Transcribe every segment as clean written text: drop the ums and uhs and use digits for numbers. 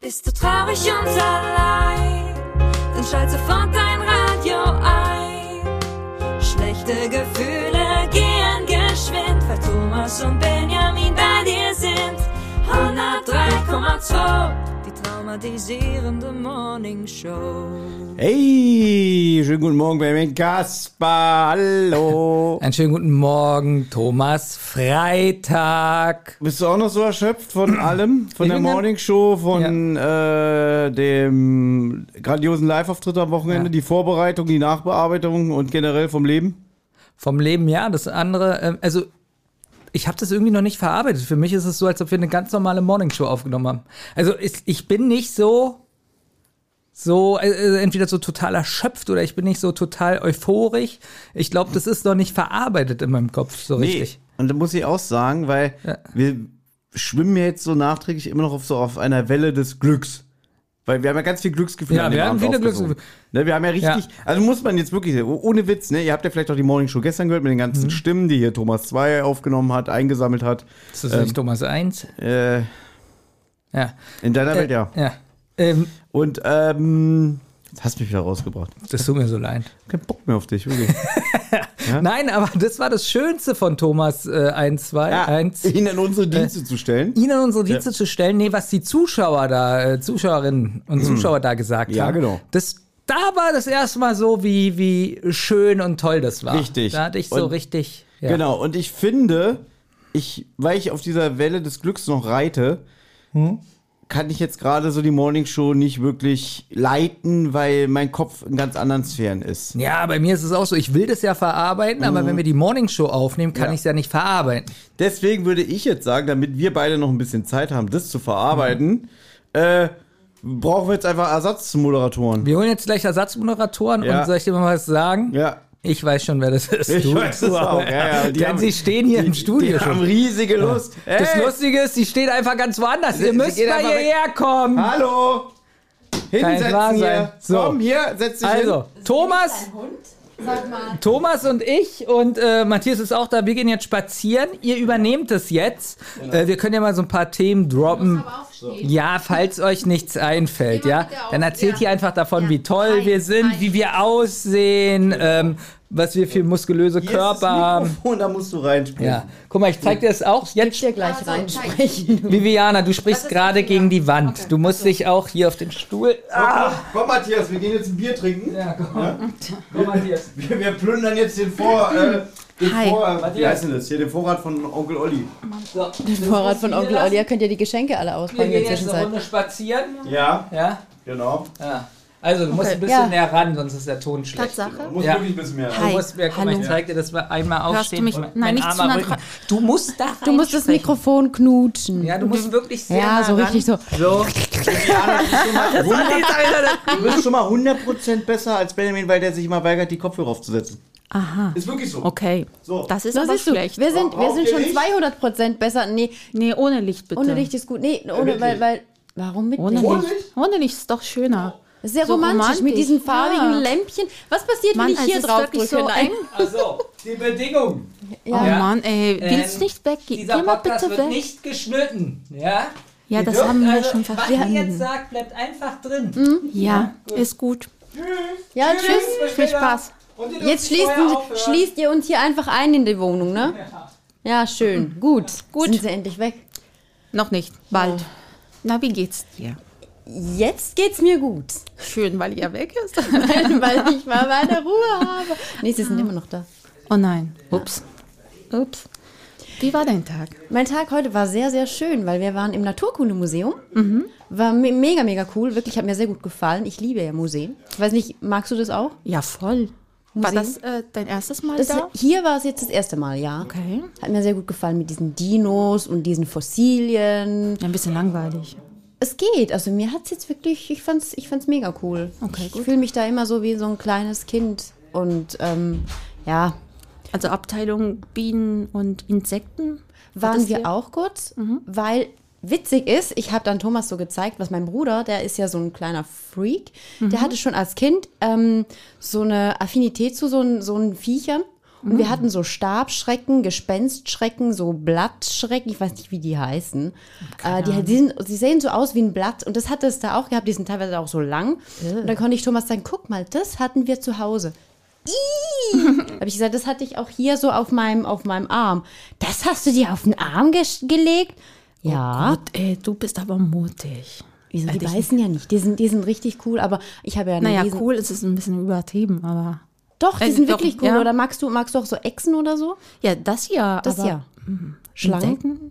Bist du traurig und allein, dann schalt sofort dein Radio ein. Schlechte Gefühle gehen geschwind, weil Thomas und Benjamin bei dir sind. 103,2, die traumatisierende Morning Show. Hey, schönen guten Morgen, Benjamin Kasper, hallo. Einen schönen guten Morgen, Thomas. Freitag. Bist du auch noch so erschöpft von allem? Von der Morningshow, von dem grandiosen Live-Auftritt am Wochenende, die Vorbereitung, die Nachbearbeitung und generell vom Leben? Vom Leben, ja. Das andere, ich habe das irgendwie noch nicht verarbeitet. Für mich ist es so, als ob wir eine ganz normale Morningshow aufgenommen haben. Also ich bin nicht so entweder so total erschöpft oder ich bin nicht so total euphorisch. Ich glaube, das ist noch nicht verarbeitet in meinem Kopf so richtig. Und da muss ich auch sagen, weil wir schwimmen ja jetzt so nachträglich immer noch auf einer Welle des Glücks. Weil wir haben ja ganz viel Glücksgefühle an dem Abend aufgesogen. Ne, wir haben ja richtig, also muss man jetzt wirklich, ohne Witz, ne, ihr habt ja vielleicht auch die Morningshow gestern gehört mit den ganzen Stimmen, die hier Thomas 2 aufgenommen hat, eingesammelt hat. Ist das nicht Thomas 1? Ja. In deiner Welt, ja. Und, jetzt hast du mich wieder rausgebracht. Das tut mir so leid. Kein Bock mehr auf dich, wirklich. Ja? Nein, aber das war das Schönste von Thomas 1, 2, 1. Ihn in unsere Dienste zu stellen. Ihn in unsere Dienste zu stellen, nee, was die Zuschauerinnen und Zuschauer da gesagt haben. Ja, genau. Da war das erste Mal so, wie schön und toll das war. Richtig. Da hatte ich so richtig. Ja. Genau, und ich finde, weil ich auf dieser Welle des Glücks noch reite, kann ich jetzt gerade so die Morningshow nicht wirklich leiten, weil mein Kopf in ganz anderen Sphären ist. Ja, bei mir ist es auch so, ich will das ja verarbeiten, aber wenn wir die Morningshow aufnehmen, kann ich es ja nicht verarbeiten. Deswegen würde ich jetzt sagen, damit wir beide noch ein bisschen Zeit haben, das zu verarbeiten, brauchen wir jetzt einfach Ersatzmoderatoren. Wir holen jetzt gleich Ersatzmoderatoren und soll ich dir mal was sagen? Ja. Ich weiß schon, wer das ist. Ich weiß es auch. Ja, Denn sie stehen hier im Studio die haben riesige Lust. Ja. Das Lustige ist, sie stehen einfach ganz woanders. Ihr müsst mal hierher kommen. Hallo. Hinsetzen hier. So. Komm, hier, setz dich hin. Also, Thomas und ich und Matthias ist auch da. Wir gehen jetzt spazieren. Ihr übernehmt es jetzt. Genau. Wir können ja mal so ein paar Themen droppen. Ja, falls euch nichts einfällt, ja. Dann erzählt ihr einfach davon, wie toll wir sind, wie wir aussehen, was wir für muskulöse Körper haben. Und da musst du reinsprechen. Ja. Guck mal, ich zeig dir das auch. Jetzt dir gleich reinsprechen. Viviana, du sprichst gerade gegen die Wand. Okay. Du musst dich auch hier auf den Stuhl. Komm, Matthias, wir gehen jetzt ein Bier trinken. Ja, komm. Ja? Komm, Matthias. Wir plündern jetzt den wie heißt denn das? Hier, den Vorrat von Onkel Olli. So, den Vorrat von Onkel Olli, könnt ihr die Geschenke alle auspacken in der Zwischenzeit. Wir gehen jetzt eine Runde spazieren. Ja, genau. Ja. Also, du musst ein bisschen näher ran, sonst ist der Ton schlecht. Tatsache? Du musst wirklich ein bisschen mehr ran. Du musst mehr, guck mal, ich zeig dir das einmal aufstehen. Hörst du mich? Nein, nicht zu nah dran. Du musst da Du musst das Mikrofon knutschen. Ja, du musst wirklich sehr nah so ran. Richtig so. Du bist schon mal 100% besser als Benjamin, weil der sich immer weigert, die Kopfhörer aufzusetzen. Aha. Ist wirklich so. Okay. So. Das ist aber schlecht. Wir sind schon 200% besser. Nee, ohne Licht bitte. ohne Licht ist gut. Nee, ohne, weil warum mit Ohne Licht? Licht? Ohne Licht ist doch schöner. Das ist sehr So romantisch mit diesen farbigen ja. Lämpchen. Was passiert, Mann, wenn ich hier es ist drauf wirklich drücke? so Nein. eng. Also, die Bedingung. Oh Mann, ey, willst nicht weggehen? Dieser Geh mal Podcast bitte wird weg. nicht geschnitten, ja? Ja, Ihr das dürft haben wir also, schon was ihr verstanden. jetzt sagt, bleibt einfach drin. Ja, ist gut. Ja, tschüss. Viel Spaß. Und ihr dürft Jetzt vorher aufhören. schließt ihr uns hier einfach ein in die Wohnung, ne? Ja, schön. Gut. Gut. Sind sie endlich weg? Noch nicht, bald. Na, wie geht's dir? Jetzt geht's mir gut. Schön, weil ihr weg ist. Nein, weil ich mal meine Ruhe habe. Nee, sie sind immer noch da. Oh nein. Ups. Wie war dein Tag? Mein Tag heute war sehr, sehr schön, weil wir waren im Naturkundemuseum. War mega, mega cool. Wirklich, hat mir sehr gut gefallen. Ich liebe ja Museen. Ich weiß nicht, magst du das auch? Ja, voll. War das dein erstes Mal da? Hier war es jetzt das erste Mal, ja. Okay. Hat mir sehr gut gefallen mit diesen Dinos und diesen Fossilien. Ja, ein bisschen langweilig. Es geht, also mir hat es jetzt wirklich, ich fand's mega cool. Okay, gut. Ich fühle mich da immer so wie so ein kleines Kind und ja. Also Abteilung Bienen und Insekten? Waren wir auch kurz, weil witzig ist, ich habe dann Thomas so gezeigt, was mein Bruder, der ist ja so ein kleiner Freak, der hatte schon als Kind so eine Affinität zu so einen Viechern Und wir hatten so Stabschrecken, Gespenstschrecken, so Blattschrecken, ich weiß nicht, wie die heißen. Die sehen so aus wie ein Blatt und das hatte es da auch gehabt, die sind teilweise auch so lang. Und dann konnte ich Thomas sagen, guck mal, das hatten wir zu Hause. Habe ich gesagt, das hatte ich auch hier so auf meinem Arm. Das hast du dir auf den Arm gelegt? Ja. Oh Gott, ey, du bist aber mutig. Wieso, die beißen ja nicht. Die sind richtig cool, aber ich habe ja... Naja, cool ist es ein bisschen übertrieben, aber... Doch, die sind wirklich cool. Ja. Oder magst du auch so Echsen oder so? Ja, das ja. Das ja. Schlangen? Insekten?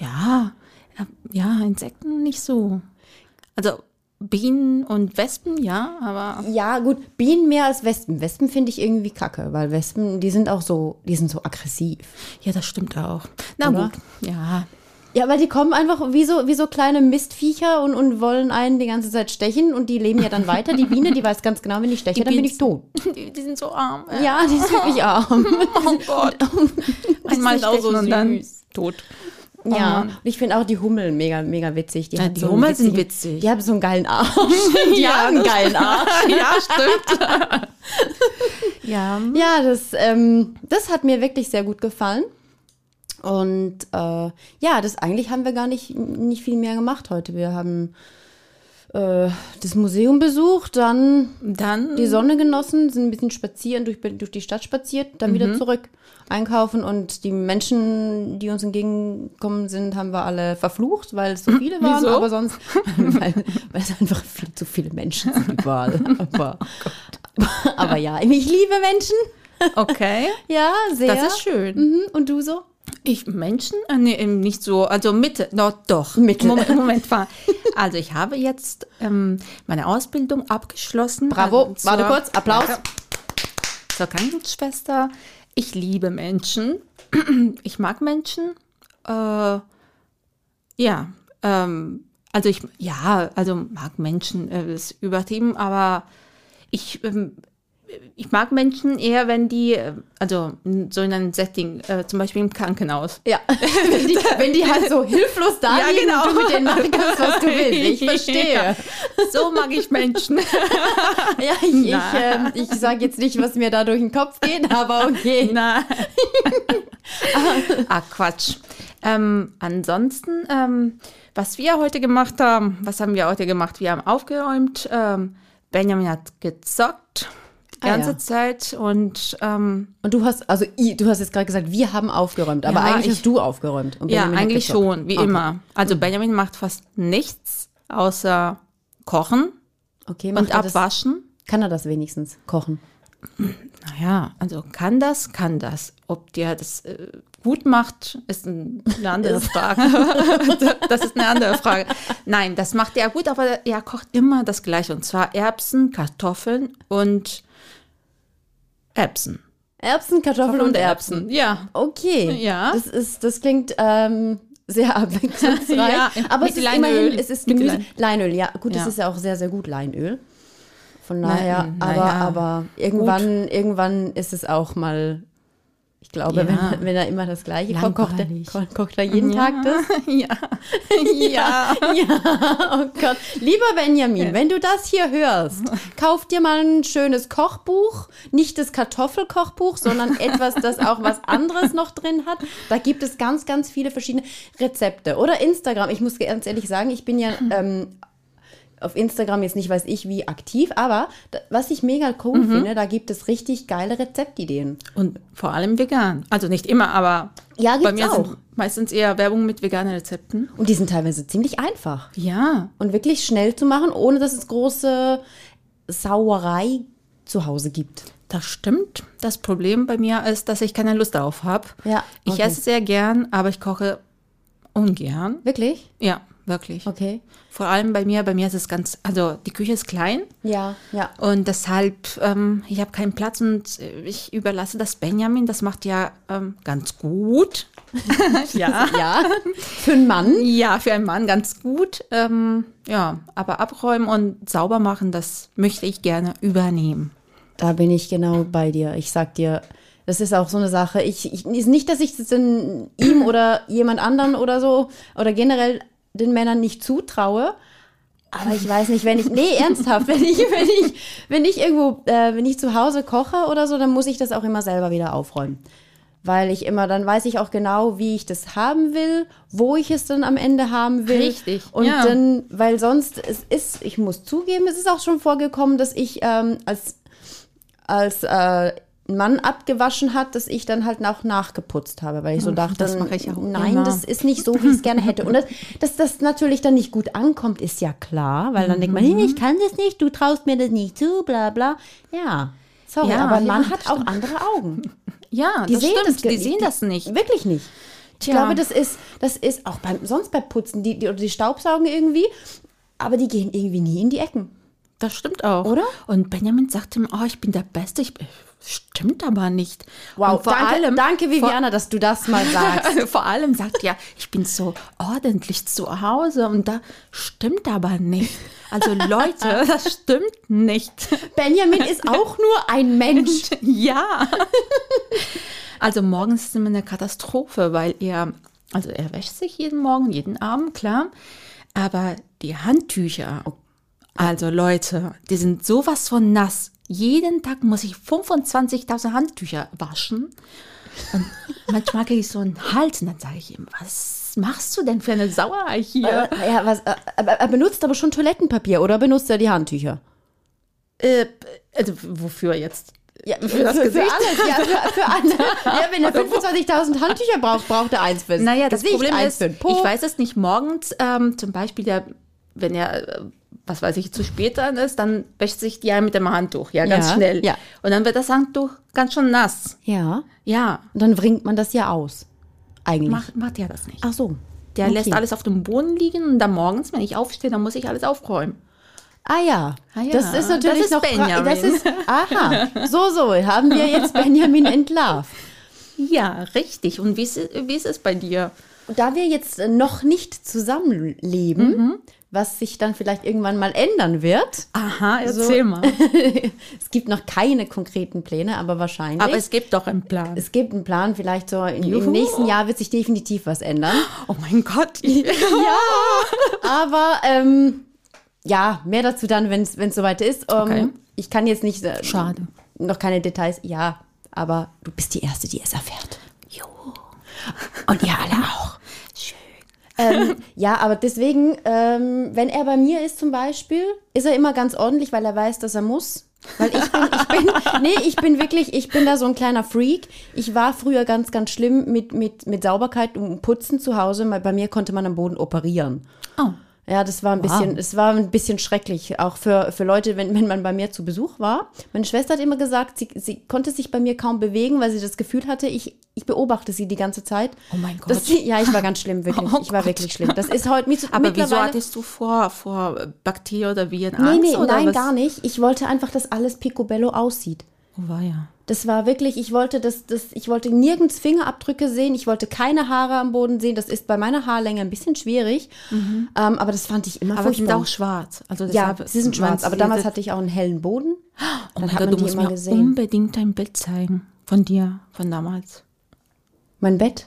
Ja, Insekten nicht so. Also... Bienen und Wespen, ja, aber... Ja, gut, Bienen mehr als Wespen. Wespen finde ich irgendwie kacke, weil Wespen, die sind so aggressiv. Ja, das stimmt auch. Na oder? Gut, ja. Ja, weil die kommen einfach wie so kleine Mistviecher und wollen einen die ganze Zeit stechen und die leben ja dann weiter. Die Biene, die weiß ganz genau, wenn ich steche, dann bin ich tot. Die sind so arm. Ja, die sind wirklich arm. Oh Gott. Einmal stechen und dann tot. Oh ja, und ich finde auch die Hummeln mega, mega witzig. Die Hummeln sind witzig. Die haben so einen geilen Arsch. Die haben einen geilen Arsch. Ja, stimmt. Ja, das hat mir wirklich sehr gut gefallen. Und eigentlich haben wir gar nicht viel mehr gemacht heute. Wir haben das Museum besucht, dann die Sonne genossen, sind ein bisschen spazieren, durch die Stadt spaziert, dann wieder zurück einkaufen und die Menschen, die uns entgegengekommen sind, haben wir alle verflucht, weil es so viele waren. Wieso? Aber sonst, weil es einfach viel zu viele Menschen sind überall. Aber ja, ich liebe Menschen. Okay. Ja, sehr. Das ist schön. Und du so? Ich Menschen? Nee, nicht so. Also Mitte. Doch. Mitte. Moment. Also ich habe jetzt meine Ausbildung abgeschlossen. Bravo. Warte kurz. Applaus. Zur Krankenschwester. Ich liebe Menschen. Ich mag Menschen. Also mag Menschen ist übertrieben, aber ich mag Menschen eher, wenn die, also so in einem Setting, zum Beispiel im Krankenhaus. Ja, wenn die halt so hilflos da liegen und du mit denen machen kannst, was du willst. Ich verstehe. Ja. So mag ich Menschen. Ja, ich sage jetzt nicht, was mir da durch den Kopf geht, aber okay. Nein. Quatsch. Ansonsten, was wir heute gemacht haben, was haben wir heute gemacht? Wir haben aufgeräumt, Benjamin hat gezockt. Ganze Zeit und du hast jetzt gerade gesagt, wir haben aufgeräumt, aber eigentlich hast du aufgeräumt. Und ja, eigentlich schon, wie immer. Also Benjamin macht fast nichts außer kochen und abwaschen. Kann er das wenigstens, kochen? Naja, also kann das. Ob der das gut macht, ist eine andere Frage. Das ist eine andere Frage. Nein, das macht er gut, aber er kocht immer das Gleiche. Und zwar Erbsen, Kartoffeln und Erbsen. Erbsen, Kartoffeln und Erbsen. Ja. Okay. Ja. Das klingt sehr abwechslungsreich. Ja, aber es ist immerhin, es ist Gemüse. Leinöl, ja. Gut, das ist ja auch sehr, sehr gut, Leinöl. Von daher, aber irgendwann ist es auch mal, ich glaube, wenn er immer das Gleiche kocht er jeden Tag das? Ja. Oh Gott. Lieber Benjamin, wenn du das hier hörst, kauf dir mal ein schönes Kochbuch, nicht das Kartoffelkochbuch, sondern etwas, das auch was anderes noch drin hat. Da gibt es ganz, ganz viele verschiedene Rezepte. Oder Instagram. Ich muss ganz ehrlich sagen, ich bin ja auf Instagram jetzt nicht, weiß ich, wie aktiv, aber was ich mega cool finde, da gibt es richtig geile Rezeptideen. Und vor allem vegan. Also nicht immer, aber bei mir sind meistens eher Werbung mit veganen Rezepten. Und die sind teilweise ziemlich einfach. Ja. Und wirklich schnell zu machen, ohne dass es große Sauerei zu Hause gibt. Das stimmt. Das Problem bei mir ist, dass ich keine Lust darauf habe. Ja, okay. Ich esse sehr gern, aber ich koche ungern. Wirklich? Ja. Wirklich. Okay. Vor allem bei mir ist es also die Küche ist klein. Ja. Und deshalb, ich habe keinen Platz und ich überlasse das Benjamin, das macht ja ganz gut. Ja. Für einen Mann? Ja, für einen Mann ganz gut. Aber abräumen und sauber machen, das möchte ich gerne übernehmen. Da bin ich genau bei dir. Ich sag dir, das ist auch so eine Sache. Ist nicht, dass ich das ihm oder jemand anderen oder so oder generell den Männern nicht zutraue, Aber ich weiß nicht, ernsthaft, wenn ich zu Hause koche oder so, dann muss ich das auch immer selber wieder aufräumen. Weil dann weiß ich auch genau, wie ich das haben will, wo ich es dann am Ende haben will. Richtig. Und dann, weil sonst, ich muss zugeben, es ist auch schon vorgekommen, dass ich als ein Mann abgewaschen hat, dass ich dann halt auch nachgeputzt habe, weil ich so dachte, das mache ich auch nein, immer. das ist nicht so, wie ich es gerne hätte. Und dass das natürlich dann nicht gut ankommt, ist ja klar, weil dann denkt man, ich kann das nicht, du traust mir das nicht zu, bla bla. Ja, sorry, aber ein Mann hat auch andere Augen. Ja, Die sehen das nicht. Wirklich nicht. Ich glaube, das ist auch sonst bei Putzen, die staubsaugen irgendwie, aber die gehen irgendwie nie in die Ecken. Das stimmt auch. Oder? Und Benjamin sagt ihm, ich bin der Beste. Stimmt aber nicht. Wow, danke Viviana, dass du das mal sagst. Vor allem sagt er, ich bin so ordentlich zu Hause und da stimmt aber nicht. Also Leute, das stimmt nicht. Benjamin ist auch nur ein Mensch. Ja. Also morgens ist es immer eine Katastrophe, weil er wäscht sich jeden Morgen, jeden Abend, klar. Aber die Handtücher, also Leute, die sind sowas von nass. Jeden Tag muss ich 25.000 Handtücher waschen. Und manchmal kriege ich so einen Hals und dann sage ich ihm, was machst du denn für eine Sauerei hier? Er benutzt aber schon Toilettenpapier oder benutzt er die Handtücher? Also wofür jetzt? Ja, für alles. Ja, für alle. Ja, wenn er 25.000 Handtücher braucht er eins fürs das Gesicht, Problem eins ist, für den Po. ich weiß es nicht, morgens zum Beispiel, wenn er, was weiß ich, zu spät dran ist, dann wäscht sich die mit dem Handtuch, ganz schnell. Ja. Und dann wird das Handtuch ganz schön nass. Ja. Ja. Und dann bringt man das ja aus, eigentlich. Macht er das nicht. Ach so. Der lässt alles auf dem Boden liegen und dann morgens, wenn ich aufstehe, dann muss ich alles aufräumen. Ah ja, das ist natürlich das ist Benjamin. So, haben wir jetzt Benjamin entlarvt. Ja, richtig. Und wie ist es bei dir? Da wir jetzt noch nicht zusammenleben, was sich dann vielleicht irgendwann mal ändern wird. Aha, erzähl mal. Es gibt noch keine konkreten Pläne, aber wahrscheinlich. Aber es gibt doch einen Plan. Es gibt einen Plan, vielleicht so im nächsten Jahr wird sich definitiv was ändern. Oh mein Gott. Ja, aber mehr dazu dann, wenn es soweit ist. Okay. Ich kann jetzt nicht, schade, noch keine Details, aber du bist die Erste, die es erfährt. Jo. Und ihr alle auch. Aber deswegen, wenn er bei mir ist zum Beispiel, ist er immer ganz ordentlich, weil er weiß, dass er muss. Weil ich bin da so ein kleiner Freak. Ich war früher ganz, ganz schlimm mit Sauberkeit und Putzen zu Hause. Bei mir konnte man am Boden operieren. Oh. Ja, das war ein bisschen schrecklich, auch für Leute, wenn man bei mir zu Besuch war. Meine Schwester hat immer gesagt, sie konnte sich bei mir kaum bewegen, weil sie das Gefühl hatte, ich beobachte sie die ganze Zeit. Oh mein Gott. Ich war ganz schlimm, wirklich. Ich war wirklich schlimm. Das ist heute Aber wieso hattest du vor Bakterien oder Viren Angst? Nein, gar nicht. Ich wollte einfach, dass alles picobello aussieht. Oh, war ja. Das war wirklich, ich wollte nirgends Fingerabdrücke sehen, ich wollte keine Haare am Boden sehen. Das ist bei meiner Haarlänge ein bisschen schwierig, aber das fand ich immer furchtbar. Aber sie sind auch schwarz. Also sie sind schwarz, aber damals hatte ich auch einen hellen Boden. Oh mein Gott, du musst mir unbedingt ein Bild zeigen von dir, von damals. Mein Bett?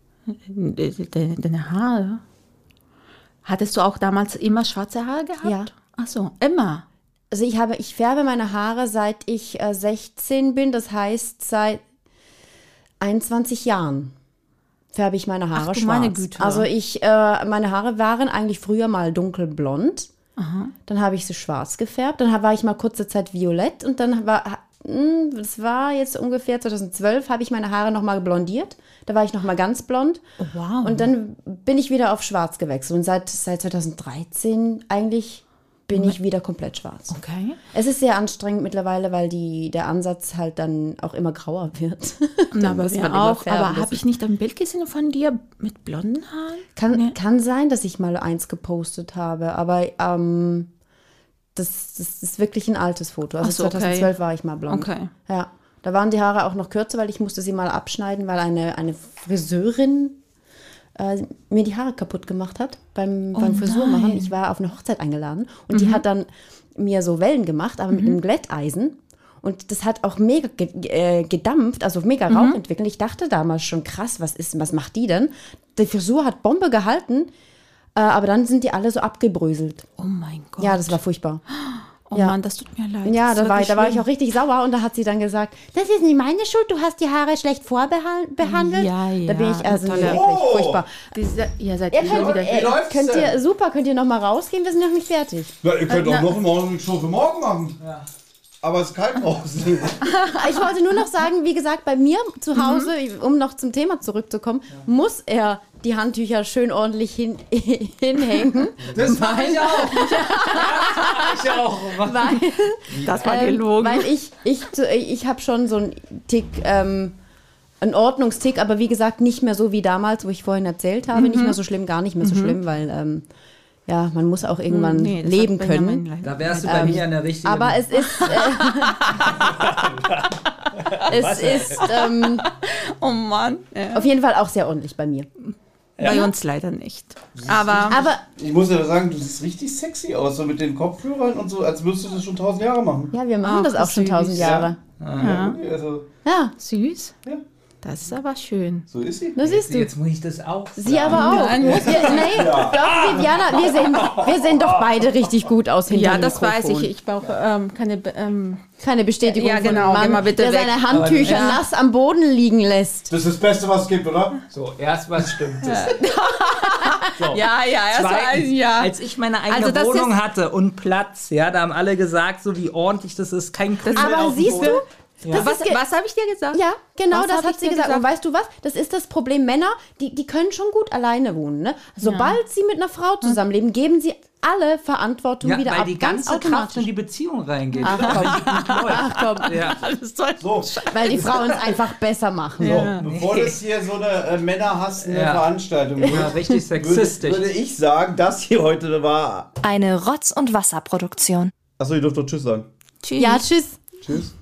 Deine Haare. Hattest du auch damals immer schwarze Haare gehabt? Ja. Ach so, immer? Also ich färbe meine Haare, seit ich 16 bin, das heißt seit 21 Jahren färbe ich meine Haare schwarz. Meine Güte. Also meine Haare waren eigentlich früher mal dunkelblond. Aha. Dann habe ich sie schwarz gefärbt, dann war ich mal kurze Zeit violett und dann das war jetzt ungefähr 2012, habe ich meine Haare nochmal blondiert. Da war ich nochmal ganz blond. Oh, wow. Und dann bin ich wieder auf schwarz gewechselt und seit 2013 eigentlich bin ich wieder komplett schwarz. Okay. Es ist sehr anstrengend mittlerweile, weil der Ansatz halt dann auch immer grauer wird. Aber habe ich nicht ein Bild gesehen von dir mit blonden Haaren? Kann sein, dass ich mal eins gepostet habe, aber das ist wirklich ein altes Foto. Also 2012 war ich mal blond. Okay. Ja, da waren die Haare auch noch kürzer, weil ich musste sie mal abschneiden, weil eine Friseurin mir die Haare kaputt gemacht hat beim Frisurmachen. Nein. Ich war auf eine Hochzeit eingeladen und die hat dann mir so Wellen gemacht, aber mit einem Glätteisen. Und das hat auch mega gedampft, also mega Rauch entwickelt. Ich dachte damals schon, krass, was macht die denn? Die Frisur hat Bombe gehalten, Aber dann sind die alle so abgebröselt. Oh mein Gott. Ja, das war furchtbar. Oh Mann, das tut mir leid. Ja, da war ich auch richtig sauer und da hat sie dann gesagt, das ist nicht meine Schuld, du hast die Haare schlecht vorbehandelt. Ja. Da bin ich also wirklich furchtbar. Ihr seid wieder Könnt ihr noch mal rausgehen? Wir sind noch nicht fertig. Ja, ihr könnt auch noch eine Morning-Show für morgen machen. Ja. Aber es ist kalt draußen. Ich wollte nur noch sagen, wie gesagt, bei mir zu Hause, um noch zum Thema zurückzukommen, muss er die Handtücher schön ordentlich hinhängen. Das mache ich auch. Ich auch. Das war gelogen. Weil ich habe schon so einen Tick, einen Ordnungstick, aber wie gesagt, nicht mehr so wie damals, wo ich vorhin erzählt habe. Nicht mehr so schlimm, gar nicht mehr so schlimm, weil man muss auch irgendwann leben können. Da wärst du bei mir an der richtigen. Aber es ist... oh Mann. Auf jeden Fall auch sehr ordentlich bei mir. Bei uns leider nicht. Aber ich muss ja sagen, du siehst richtig sexy aus, so mit den Kopfhörern und so, als würdest du das schon 1000 Jahre machen. Ja, wir machen das auch schon 1000 Jahre. Ja. Okay, also. Süß. Ja. Das ist aber schön. So ist sie. Das siehst du. Jetzt muss ich das auch sagen. Sie aber auch. Glaub, Viviana, wir sehen doch beide richtig gut aus hinter dem das Mikrofon. weiß ich. Ich brauche keine Bestätigung von einem Mann, mal bitte der weg. seine Handtücher nass am Boden liegen lässt. Das ist das Beste, was es gibt, oder? So, erst was stimmt. So. Ja, Zweitens, als ich meine eigene Wohnung hatte und Platz, da haben alle gesagt, so wie ordentlich das ist, kein Krümel Aber auf dem siehst Boden. du? Ja. Was habe ich dir gesagt? Ja, genau, Was das hab hat ich sie dir gesagt. Und weißt du was? Das ist das Problem. Männer, die können schon gut alleine wohnen. Ne? Sobald sie mit einer Frau zusammenleben, geben sie alle Verantwortung wieder weil ab. die ganze Kraft in die Beziehung reingeht. Ach komm. Ja. So. Weil die Frauen es einfach besser machen. So, bevor das hier so eine männerhassende Veranstaltung wird, richtig sexistisch. würde ich sagen, das hier heute war... Eine Rotz- und Wasserproduktion. Achso, ihr dürft doch Tschüss sagen. Tschüss. Ja, tschüss. Tschüss.